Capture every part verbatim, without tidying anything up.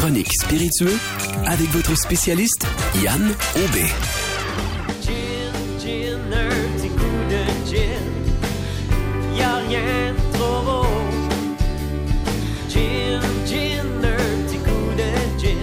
chronique spiritueux avec votre spécialiste Yann Aubé. Gin, gin, un petit coup de gin, y'a rien de trop beau. Gin, gin, un petit coup de gin,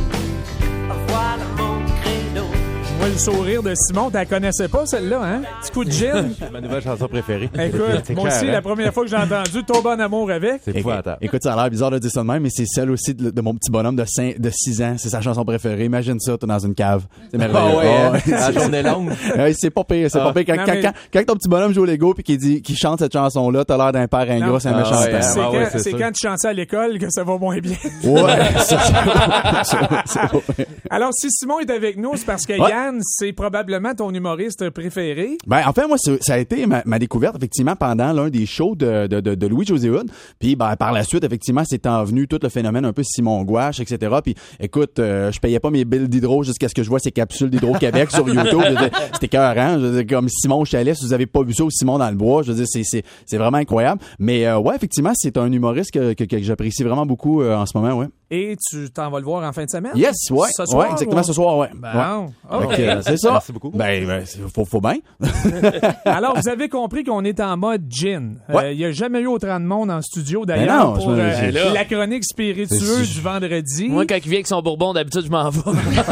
voilà mon credo. Je vois le sourire de Simon, tu la connaissais pas celle-là, hein? Petit coup de gin. C'est ma nouvelle chanson préférée. Écoute, moi aussi, la première fois que j'ai entendu Tomber en amour avec. C'est épouvantable. Écoute, ça a l'air bizarre de dire ça de même, mais c'est celle aussi de, de mon petit bonhomme de, cinq, de six ans. C'est sa chanson préférée. Imagine ça, t'es dans une cave. C'est merveilleux. Ah ouais, Oh, hein? La journée longue. Ouais, c'est pas pire, c'est Ah. pas pire. Quand, Non, quand, mais- quand, quand ton petit bonhomme joue au Lego puis qu'il dit, qu'il chante cette chanson-là, t'as l'air d'un père ingrat, Non. c'est un Ah méchant ouais, père. C'est Ah quand, ouais, c'est c'est sûr. quand tu chantais à l'école que ça va moins bien. Ouais, ça, c'est- c'est- c'est pas pire. Alors, si Simon est avec nous, c'est parce que Ouais. Yann, c'est probablement ton humoriste préféré. Ben, en fait, moi, c'est- ça a été ma, ma découverte, effectivement, pendant l'un des shows de, de, de, de Louis-José Hood. Puis, ben, par la suite, effectivement, c'est envenu tout le phénomène un peu Simon Gouache, et cetera. Puis, écoute, euh, je payais pas mes billes d'hydro jusqu'à ce que je vois ces capsules d'Hydro-Québec sur YouTube. Je veux dire, c'était écœurant. Je veux dire, comme Simon Chalet, si vous avez pas vu ça, ou Simon dans le bois, je veux dire, c'est, c'est, c'est vraiment incroyable. Mais, euh, ouais, effectivement, c'est un humoriste que, que, que j'apprécie vraiment beaucoup euh, en ce moment, ouais. Et tu t'en vas le voir en fin de semaine? Yes, ouais. Ce soir, ouais, exactement, ou- ce soir, ouais. Bon, Ouais. OK. Fait que, euh, c'est ça. Merci beaucoup. Ben, ben c'est- faut, faut bien. Alors, vous avez compris qu'on est en mode gin. Il Ouais. n'y a jamais eu autant de monde en studio, Ben d'ailleurs, non, pour je me- euh, j'ai- la chronique spiritueuse du vendredi. Moi, quand il vient avec son bourbon, d'habitude, je m'en vais.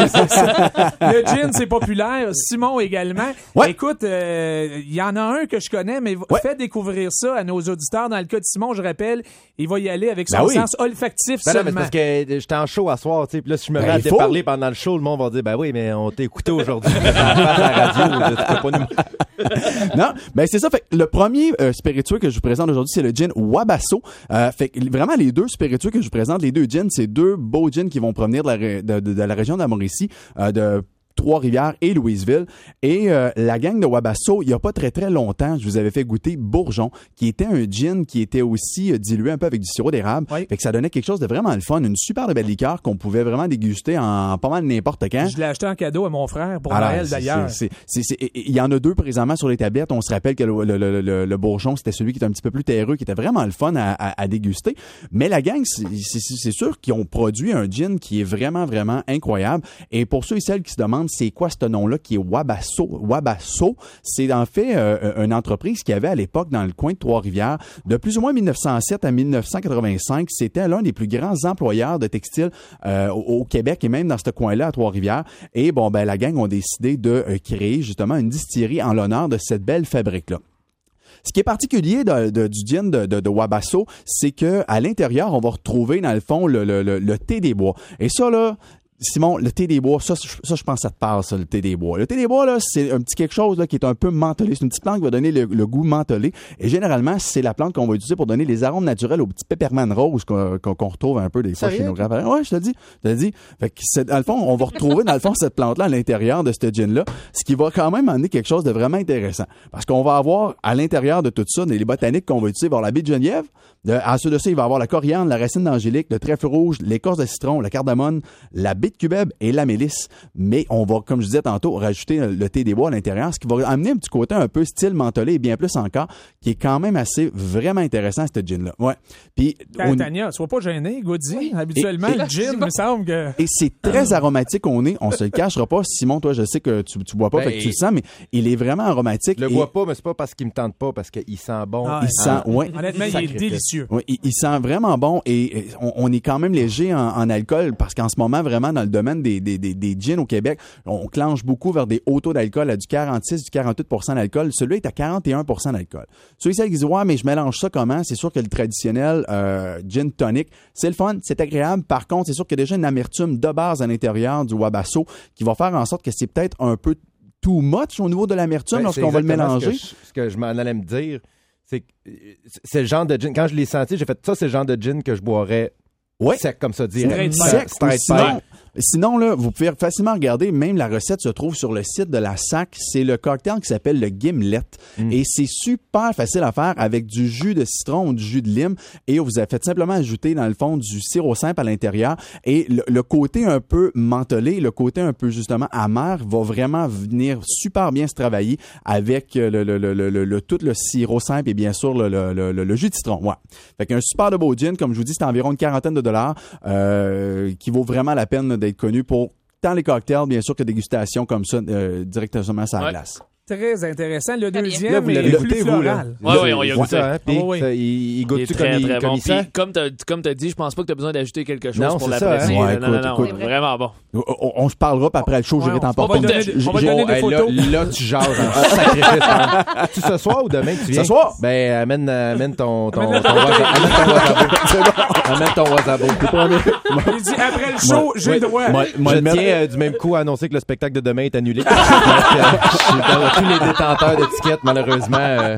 Le gin, c'est populaire. Simon également. Ouais. Écoute, il y en a un que je connais, mais Ouais. fais découvrir ça à nos auditeurs. Dans le cas de Simon, je rappelle, il va y aller avec son Ben oui. sens olfactif Ben non, mais c'est seulement. parce que j'étais en show à soir, tu sais, puis là, si je me Ben, mets à il te faut. parler pendant le show, le monde va dire, ben oui, mais on t'a écouté aujourd'hui. à la radio, tu peux pas nous... Non, ben c'est ça. Fait que le premier euh, spiritueux que je vous présente aujourd'hui, c'est le gin Wabasso. Euh, fait que vraiment les deux spiritueux que je vous présente, les deux gins, c'est deux beaux gins qui vont provenir de la, ré- de, de- de la région de la Mauricie, euh, de Trois-Rivières et Louisville. Et euh, la gang de Wabasso, il y a pas très très longtemps, je vous avais fait goûter Bourgeon, qui était un gin qui était aussi euh, dilué un peu avec du sirop d'érable. Oui. Fait que ça donnait quelque chose de vraiment le fun, une super de belle liqueur qu'on pouvait vraiment déguster en pas mal n'importe quand. Je l'ai acheté en cadeau à mon frère pour Alors, Noël, c'est- d'ailleurs. c'est- c'est- c'est- c'est- Il y en a deux présentement sur les tablettes. On se rappelle que le, le, le, le, le Bourgeon, c'était celui qui était un petit peu plus terreux, qui était vraiment le fun à, à, à déguster. Mais la gang, c'est c'est- c'est sûr qu'ils ont produit un gin qui est vraiment, vraiment incroyable. Et pour ceux et celles qui se demandent c'est quoi ce nom-là qui est Wabasso, Wabasso, c'est en fait euh, une entreprise qui avait à l'époque dans le coin de Trois-Rivières, de plus ou moins mille neuf cent sept à mille neuf cent quatre-vingt-cinq, c'était l'un des plus grands employeurs de textiles euh, au, au Québec et même dans ce coin-là à Trois-Rivières. Et bon, ben la gang ont décidé de euh, créer justement une distillerie en l'honneur de cette belle fabrique-là. Ce qui est particulier de, de- du gin de, de, de Wabasso, c'est que à l'intérieur, on va retrouver dans le fond le, le, le, le thé des bois. Et ça là, Simon, le thé des bois, ça, ça, je pense que ça te parle, ça, le thé des bois. Le thé des bois, là, c'est un petit quelque chose là, qui est un peu mentholé. C'est une petite plante qui va donner le, le goût mentholé. Et généralement, c'est la plante qu'on va utiliser pour donner les arômes naturels aux petits peppermint roses qu'on, qu'on, qu'on retrouve un peu des fois chez nos grands-parents. Ouais, je te le dis. Je te le dis. Fait que c'est, dans le fond, on va retrouver, dans le fond, cette plante-là à l'intérieur de ce gin-là, ce qui va quand même amener quelque chose de vraiment intéressant. Parce qu'on va avoir, à l'intérieur de tout ça, les botaniques qu'on va utiliser, il va y avoir la baie de Genièvre. De, ensuite de ça, il va y avoir la coriandre, la racine d'angélique, le trèfle rouge, l'écorce de citron, la cardamone, la baie de cubeb et la mélisse. Mais on va, comme je disais tantôt, rajouter le thé des bois à l'intérieur, ce qui va amener un petit côté un peu style mentholé et bien plus encore, qui est quand même assez vraiment intéressant, ce gin-là. Ouais. Puis, on- Tania, sois pas gêné, Gaudi. Habituellement, Et- et- le gin, il me semble que... et c'est très aromatique au nez, on se le cachera pas. Simon, toi, je sais que tu, tu bois pas, Ben, fait que tu le sens, mais il est vraiment aromatique. Je le et- bois pas, mais c'est pas parce qu'il me tente pas, parce qu'il sent bon. Ah, Il sent, ouais. Honnêtement, il est Sacrifice. délicieux. Oui, il, il sent vraiment bon et et on, on est quand même léger en, en alcool parce qu'en ce moment, vraiment, dans le domaine des, des, des, des gins au Québec, on clenche beaucoup vers des hauts taux d'alcool à du quarante-six, du quarante-huit pour cent d'alcool. Celui-là est à quarante et un pour cent d'alcool. Ceux qui disent, ouais, mais je mélange ça comment? C'est sûr que le traditionnel euh, gin tonic, c'est le fun, c'est agréable. Par contre, c'est sûr qu'il y a déjà une amertume de base à l'intérieur du Wabasso qui va faire en sorte que c'est peut-être un peu too much au niveau de l'amertume Ben, lorsqu'on c'est va le exactement mélanger. Ce que je, ce que je m'en allais me dire, c'est que euh, c'est le genre de gin. Quand je l'ai senti, j'ai fait ça, c'est le genre de gin que je boirais Ouais. sec comme ça, direct. Straight Sec, Straight ou sinon, pipe. Sinon, là, vous pouvez facilement regarder, même la recette se trouve sur le site de la S A C. C'est le cocktail qui s'appelle le Gimlet. Mm. Et c'est super facile à faire avec du jus de citron ou du jus de lime. Et vous avez fait simplement ajouter, dans le fond, du sirop simple à l'intérieur. Et le, le côté un peu mentholé, le côté un peu, justement, amer, va vraiment venir super bien se travailler avec le, le, le, le, le, le tout le sirop simple et bien sûr le, le, le, le jus de citron. Ouais. Fait qu'un super de beau gin, comme je vous dis, c'est environ une quarantaine de dollars euh, qui vaut vraiment la peine d'être connu pour tant les cocktails, bien sûr, que dégustation comme ça, euh, directement sur la ouais. glace. Très intéressant. Le Très deuxième là, vous est l'avez plus goûté, vous, là. floral. Oui, oui, on y a goûté. Ça, hein, puis Oh, oui. ça, il, il Il est goûte-tu très, comme il, très comme bon. il sent? Puis, comme t'as, comme t'as dit, je pense pas que t'as besoin d'ajouter quelque chose Non, pour c'est ça, l'apprécier. hein? Ouais, non, non, écoute, non, écoute. vraiment bon. On, on, on se parlera, puis après le show, Ouais, j'irai on- t'en on va porter. donner- J'ai- on va j'ai- donner des hey, photos. Là, là, tu jases un sacrifice. Hein. Tu ce soir ou demain que tu viens? Ce soir. Ben, amène, amène ton, ton, ton, Amène- ton, wasabi. Amène ton wasabo. Amène ton wasabo. Il dit après le show, j'ai le droit. Moi, moi, Je le mettre- tiens euh, du même coup à annoncer que le spectacle de demain est annulé. Donc, euh, je suis dans tous les détenteurs d'étiquettes, malheureusement. euh,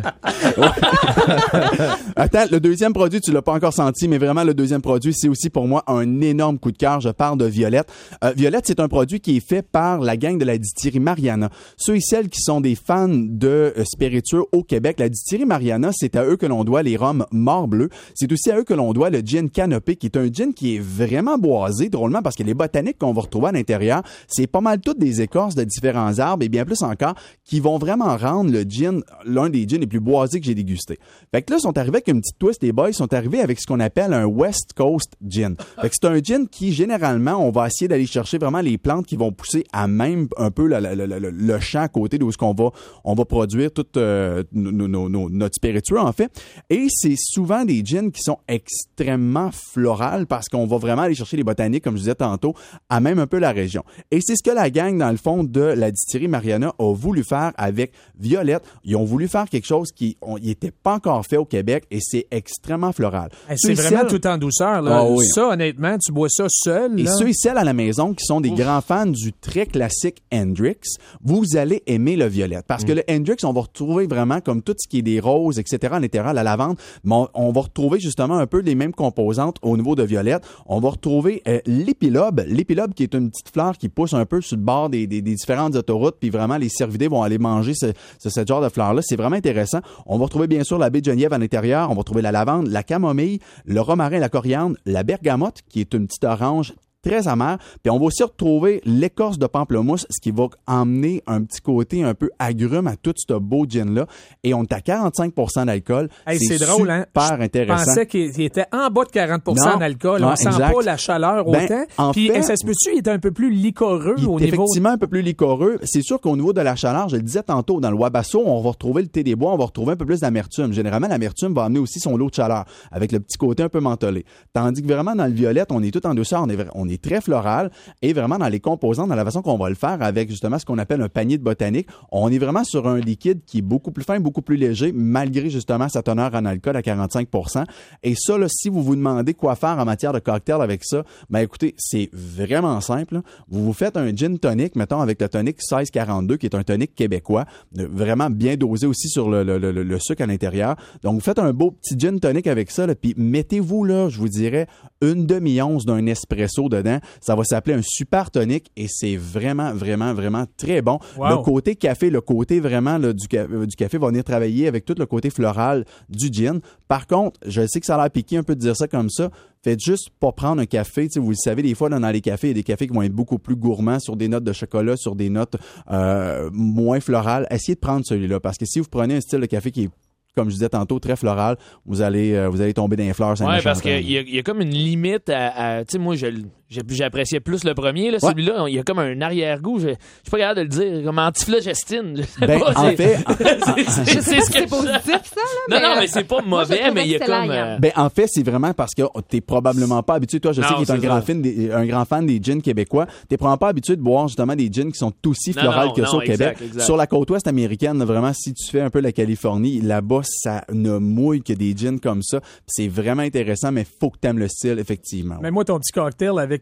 Attends, le deuxième produit, tu l'as pas encore senti, mais vraiment, le deuxième produit, c'est aussi pour moi un énorme coup de cœur. Je parle de Violette. Euh, Violette, c'est un produit qui est fait par la gang de la distillerie Mariana. Ceux et celles qui sont des fans de euh, spiritueux au Québec, la distillerie Mariana, c'est à eux que l'on doit les rhums Mort-Bleu. C'est aussi à eux que l'on doit le gin Canopée, qui est un gin qui est vraiment boisé, drôlement, parce que les botaniques qu'on va retrouver à l'intérieur, c'est pas mal toutes des écorces de différents arbres et bien plus encore, qui vont vraiment rendre le gin l'un des gins les plus boisés que j'ai dégusté. Fait que là, ils sont arrivés avec une petite twist, les boys, ils sont arrivés avec ce qu'on appelle un West Coast Gin. Fait que c'est un gin qui, généralement, on va essayer d'aller chercher vraiment les plantes qui vont pousser à même un peu le, le, le, le, le champ à côté d'où est-ce qu'on va, on va produire tout euh, nos, nos, nos, notre spiritueux, en fait. Et c'est souvent des gins qui sont extrêmement florales parce qu'on va vraiment aller chercher les botaniques, comme je disais tantôt, à même un peu la région. Et c'est ce que la gang, dans le fond, de la distillerie Mariana a voulu faire avec Violette. Ils ont voulu faire quelque chose qui n'était pas encore fait au Québec et c'est extrêmement floral. Hey, c'est Ceux et vraiment celles- tout en douceur. Là. Ah oui. Ça, honnêtement, tu bois ça seul. Et là. ceux et celles à la maison qui sont des grands fans du très classique Hendrix, vous allez aimer le Violette. Parce que le Hendrix, on va retrouver vraiment comme tout ce qui est des roses, et cetera, à l'intérieur, la lavande, mais on, on va retrouver justement un peu les mêmes composantes au niveau de Violette. On va retrouver euh, l'épilobe. L'épilobe qui est une petite fleur qui pousse un peu sur le bord des, des, des différentes autoroutes, puis vraiment les cervidés vont aller manger ce, ce, ce genre de fleurs-là. C'est vraiment intéressant. On va retrouver bien sûr la baie de Genièvre à l'intérieur. On va trouver la lavande, la camomille, le romarin, la coriandre, la bergamote, qui est une petite orange très amère. Puis on va aussi retrouver l'écorce de pamplemousse, ce qui va emmener un petit côté un peu agrume à tout ce beau gin-là. Et on est à quarante-cinq pour cent d'alcool. Hey, c'est drôle, hein? super Je intéressant. pensais qu'il il était en bas de quarante pour cent Non. d'alcool. Non, On sent exact. pas la chaleur Ben, autant. en Puis, fait- eh, ça se peut-tu, il était un peu plus liquoreux Il au est niveau... effectivement un peu plus liquoreux. C'est sûr qu'au niveau de la chaleur, je le disais tantôt, dans le Wabasso, on va retrouver le thé des bois, on va retrouver un peu plus d'amertume. Généralement, l'amertume va amener aussi son lot de chaleur, avec le petit côté un peu mentholé. Tandis que vraiment, dans le violette, on est tout en douceur, on est, vra- on est très floral, et vraiment dans les composants, dans la façon qu'on va le faire avec justement ce qu'on appelle un panier de botanique, on est vraiment sur un liquide qui est beaucoup plus fin, beaucoup plus léger, malgré justement sa teneur en alcool à quarante-cinq pour cent. Et ça, là, si vous vous demandez quoi faire en matière de cocktail avec ça, ben écoutez, c'est vraiment simple, là. Vous vous faites un gin tonic, mettons avec le tonic seize quarante-deux, qui est un tonic québécois, euh, vraiment bien dosé aussi sur le, le, le, le sucre à l'intérieur. Donc, vous faites un beau petit gin tonic avec ça, là, puis mettez-vous, là, je vous dirais, une demi-once d'un espresso dedans. Ça va s'appeler un super tonic et c'est vraiment, vraiment, vraiment très bon. Wow. Le côté café, le côté vraiment là, du, ca- du café va venir travailler avec tout le côté floral du gin. Par contre, je sais que ça a l'air piqué un peu de dire ça comme ça. Faites juste pas prendre un café. Tu sais, vous le savez, des fois, là, dans les cafés, il y a des cafés qui vont être beaucoup plus gourmands sur des notes de chocolat, sur des notes euh, moins florales. Essayez de prendre celui-là parce que si vous prenez un style de café qui est, comme je disais tantôt, très floral, vous allez, euh, vous allez tomber dans les fleurs. Ouais, parce qu'il y, a- y a comme une limite à... à tu sais, moi, je, j'ai- j'appréciais plus le premier. Là, Ouais. celui-là, il y a comme un arrière-goût. Je je suis pas capable de le dire. Comme antiflagestine. Je sais Ben, pas, en c'est- fait, c'est, c'est, c'est ce que C'est je- positif, ça, là. Non, non, mais c'est pas moi, je mauvais, trouvais mais il y a que c'était comme... la euh, gamme. Ben, en fait, c'est vraiment parce que t'es probablement pas habitué. Toi, je sais Non, qu'il est un c'est grand, ça. fan des, un grand fan des gins québécois. T'es probablement pas habitué de boire justement des gins qui sont aussi Non, florales non, que ça non, au Québec. exact, exact. Sur la côte ouest américaine, vraiment, si tu fais un peu la Californie, là-bas, ça ne mouille que des gins comme ça. C'est vraiment intéressant, mais faut que t'aimes le style, effectivement. Mais moi, ton petit cocktail avec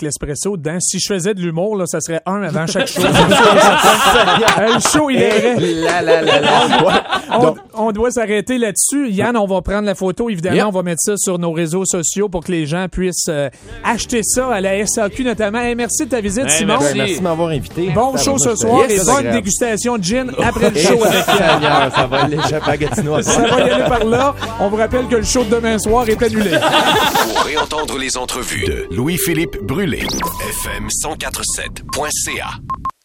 avec l'espresso dedans. Si je faisais de l'humour, là, ça serait un avant chaque show. Le show, il irait. La, la, la, la. On, Donc- on doit s'arrêter là-dessus. Yann, on va prendre la photo, évidemment. Yep. On va mettre ça sur nos réseaux sociaux pour que les gens puissent euh, acheter ça à la S A Q notamment. Hey, merci de ta visite, Hey, Simon. merci. Merci de m'avoir invité. Bon Ça show va, ce moi, soir c'est et très bonne agréable. dégustation de gin après le show avec Yann. Seigneur, ça va l'échapper à Gatineau. Ça va y aller par là. On vous rappelle que le show de demain soir est annulé. Pour réentendre les entrevues de Louis-Philippe Brûlé, F M cent quatre sept point C A.